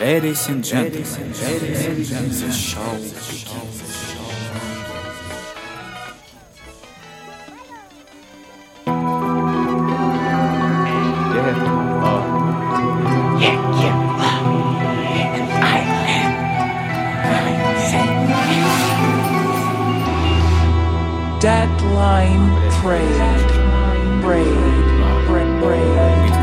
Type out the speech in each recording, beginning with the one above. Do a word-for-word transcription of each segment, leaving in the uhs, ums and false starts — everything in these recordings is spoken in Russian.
Ladies and gentlemen, the show begins. Deadline Braid Braid Braid Braid.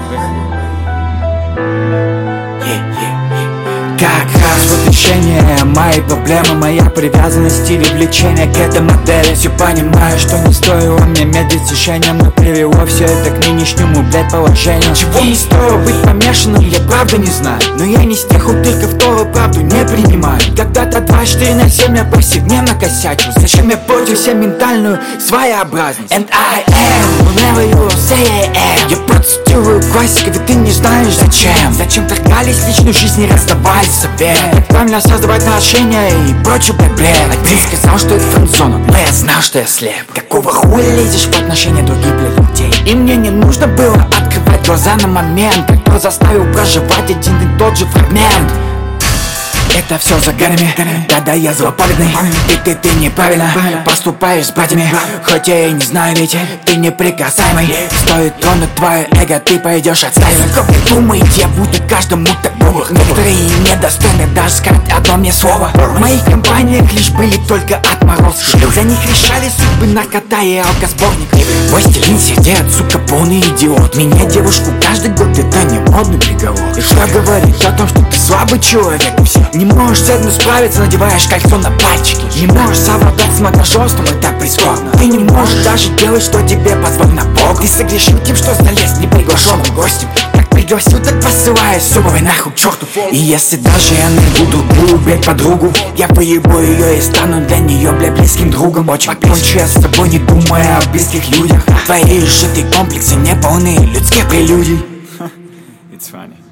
Как раз вот решение моей проблемы, моя привязанность или влечение к этой модели. Все понимаю, что не стоило мне медлить с решением, но привело все это к нынешнему, блядь, положению. Чего мне стоило быть помешанным, я правда не знаю. Но я не с тех утырков, кто правду не принимаю. Когда-то двадцать четыре на семь я повседневно косячил. Зачем я портил себе ментальную своеобразность? And I am, whenever you say I am. Я процитирую классиков, и ты не знаешь зачем. Зачем торгались личной жизни, раздавали себе. Как правильно создавать отношения и прочий бред. Один сказал, что это френдзона, но я знал, что я слеп. Какого хуя лезешь в отношения других, блядь, людей? И мне не нужно было открывать глаза на момент, который заставил проживать один и тот же фрагмент. Это все за горами, тогда я злоповедный. И ты, ты неправильно поступаешь с братьями. Хоть я и не знаю, ведь ты неприкасаемый. Стоит тронуть твое эго, ты пойдешь отстаивать. Как вы думаете, я буду каждому такому? Некоторые недостойны даже сказать одно мне слово. В моих компаниях лишь были только отморозки. За них решали судьбы наркота и алкосборник. Властелин сидят, сука, полный идиот. Меня девушку каждый год, это не модный приговор. И что говорить о том, что ты слабый человек? Не можешь с этим справиться, надеваешь кольцо на пальчики. Не можешь совладать с многоженством, это прискорбно. Ты не можешь даже делать, что тебе позволено Бог. Ты согрешил тем, что залез неприглашенным гостем. Как пригласил, так посылай субовый нахуй к черту. И если даже я найду другую, блядь, подругу, я поебу ее и стану для нее, блядь, близким другом. Очень покончу я с тобой, не думая о близких людях. Твои изжитые комплексы не полны людских прелюдий. It's funny.